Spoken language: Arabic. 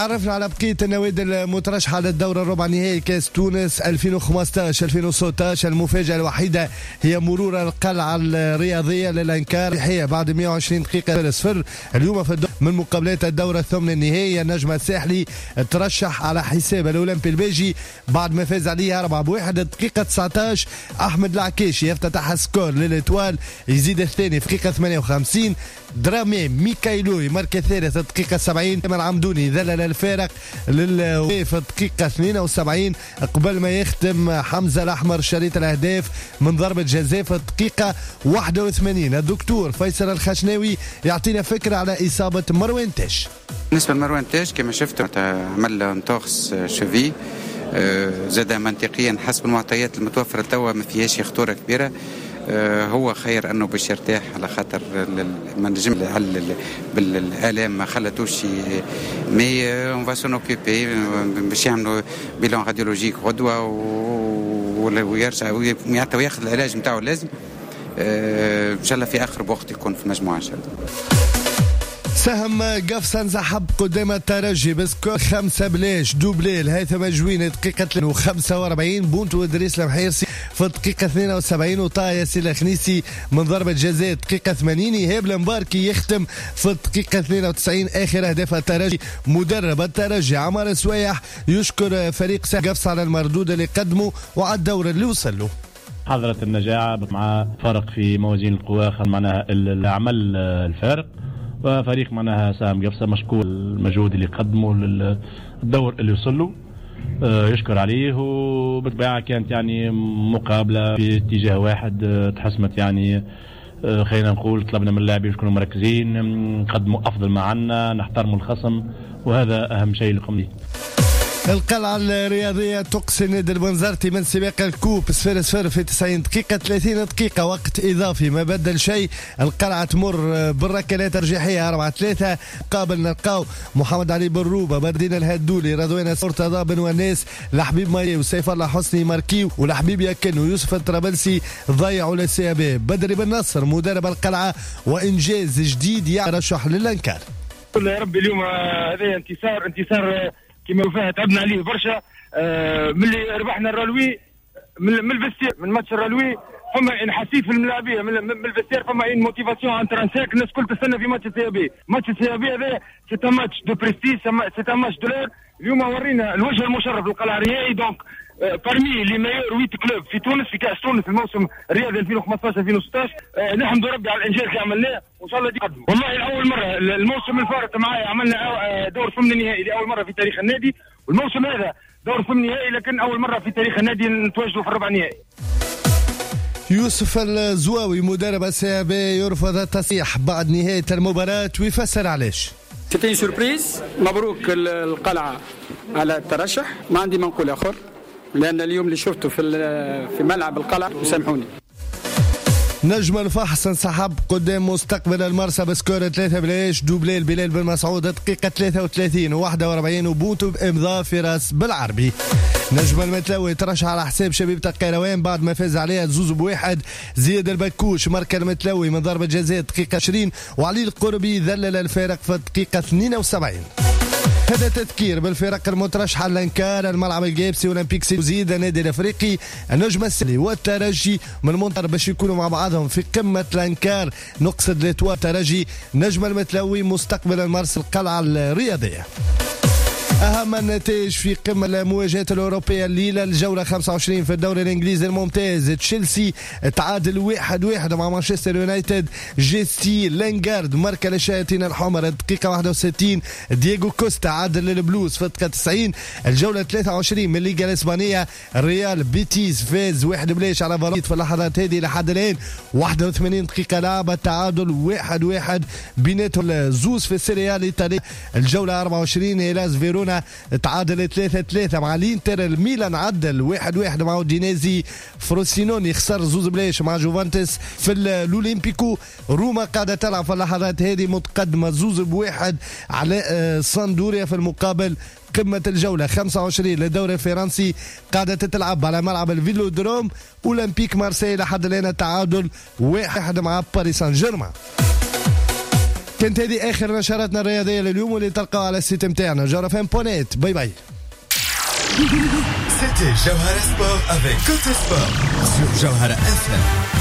عرفنا على بقية النوادي المترشحة للدورة الربع نهائي كاس تونس 2015-2016. المفاجأة الوحيدة هي مرور القلعة الرياضية للأنكار هي بعد 120 دقيقة 0-0 اليوم في من مقابلات الدورة الثامنة النهائية. النجم الساحلي ترشح على حساب الأولمبي البيجي بعد ما فاز عليه 4-1. دقيقة 19 أحمد العكاشي يفتتح السكور للإتوال، يزيد الثاني في دقيقة 58. درامي ميكايلوي مركز الثالث دقيقة 70. من عمدوني ذلل الفارق في الدقيقة 72 قبل ما يختم حمزة الأحمر شريط الأهداف من ضربة جزاء في الدقيقة 81. الدكتور فيصل الخشناوي يعطينا فكرة على إصابة مروان تاش. بالنسبة لمروان تاش كما شفت عمل انتوخس شوفي زاد منطقيا حسب المعطيات المتوفرة توا ما فيهاش خطورة كبيرة. هو خير انه باش يرتاح على خاطر ما نجم بالالام ما خلتوش مي اون فا سون اوكوبي باش يعملوا بيلون راديولوجيك غدوه ويرجع وياخذ العلاج نتاعو لازم ان شاء الله في اخر وقت يكون في المجموعه ان شاء الله. سهم قفصة انسحب قدام الترجي بسكور 5-0 دوبلي الهيثم جويني دقيقة 45 بونت ودريس المحيرسي في الدقيقة 72 وطا ياسين الخنيسي من ضربة جزاء دقيقة 80. إيهاب المباركي يختم في الدقيقة 92 آخر أهداف الترجي. مدرب الترجي عمر سويح يشكر فريق قفصة على المردود اللي قدمه وعلى الدور اللي وصل له. حضرت النجاعة مع فرق في موازين القوى معناها العمل الفارق، وفريق معناها سهم قفصة مشكور المجهود اللي قدمه للدور اللي وصل له يشكر عليه. وبالطبيعة كانت يعني مقابلة في اتجاه واحد تحسمت يعني خلينا نقول طلبنا من اللاعبين يكونوا مركزين نقدموا أفضل ما عنا نحترموا الخصم وهذا أهم شيء اللي قمنا. القلعة الرياضية تقصي نادي البنزرتي من سباق الكوب 0-0 في 90 دقيقة 30 دقيقة وقت إضافي ما بدل شيء. القلعة تمر بالركلات الترجيحية 4-3 قابل نلقاو محمد علي بروبة بردين الهدولي رضوان مرتضى بن وناس لحبيب ماي وسيف الله حسني ماركيو ولحبيب يكن ويوسف الطرابلسي ضيعوا للسيابي. بدري بن نصر مدرب القلعة وإنجاز جديد يرشح للأنكار. يا ربي اليوم هذا انتصار كما وفاه تعبنا عليه برشا. ملي ربحنا الرالوي من الفستير من ماتش الرالوي فما ان حسيت في الملاعبيه من الفستير فما ان موتيفاسيون انترانسيك. الناس الكل تستنى في ماتش السيابي. ماتش السيابي هذا سيت ماتش دو بريستيج سيت ماتش دولار. اليوم ورينا الوجه المشرف للقلعه الرياضي. دونك parmi les meilleurs 8 clubs في تونس في كاس تونس الموسم الرياضي 2015-2016. نحمد ربي على الانجاز اللي عملناه وان شاء الله يقدم. والله لاول مره الموسم الفارط معايا عملنا دور ثمن نهائي لاول مره في تاريخ النادي، والموسم هذا دور ثمن نهائي لكن اول مره في تاريخ النادي نتواجدوا في الربع نهائي. يوسف الزواوي مدرب السيابي يرفض التصريح بعد نهاية المباراة ويفسر علاش. سيتي سوربريز. مبروك القلعة على الترشح. ما عندي ما نقول اخر لأن اليوم اللي شفته في ملعب القلعة وسامحوني. نجم الفحص انسحب قدام مستقبل المرسى بسكور 3-0 دوبلي البلال بن مسعود دقيقة 33 و41 وبوتو بإمضاء فراس بالعربي. نجم المتلوي ترشح على حساب شبيبة القيروان بعد ما فاز عليها 2-1. زياد البكوش ماركا المتلوي من ضربة جزاء دقيقة 20 وعلي القربي ذلل الفارق في الدقيقة 72. هذا تذكير بالفرق المترشحة للانكار. الملعب الجيبسي اولمبيك سيزيد النادي الافريقي النجم السلي والترجي من المنطقة باش يكونوا مع بعضهم في قمة الانكار. نقصد لتوا الترجي نجم المتلوي مستقبل المرسى القلعة الرياضية. أهم النتائج في قمة المواجهات الأوروبية الليلة الجولة 25 في الدوري الإنجليزي الممتاز. تشيلسي تعادل 1-1 مع مانشستر يونايتد. جيستي لينغارد ماركا للشياطين الحمر الدقيقة 61. دييغو كوستا عادل للبلوز في الدقيقة 90. الجولة 23 من الليغا الإسبانية ريال بيتيس فاز 1-0 على فالنسيا في اللحظات هذه لحد الآن 81 دقيقة لعبة تعادل 1-1 بيناتهم زوز في السيريا الإيطالية. الجولة 24 هيلاس فيرونا تعادل 3-3 مع الانتر. الميلان عدل 1-1 مع اودينيزي. فروسينوني خسر 2-0 مع جوفانتس في الاولمبيكو. روما قاعده تلعب في اللحظات هذه متقدمه 2-1 على ساندوريا. في المقابل قمة الجولة 25 للدوري الفرنسي قاعدة تتلعب على ملعب الفيلودروم. اولمبيك مارسيل لحد الآن تعادل 1-1 مع باريس سان جيرمان. كانت هذه اخر نشراتنا الرياضيه لليوم واللي تلقاو على السيت نتاعنا جوهرة.net. باي باي. C'était Jawhara Sport avec Côté Sport sur Jawhara FM.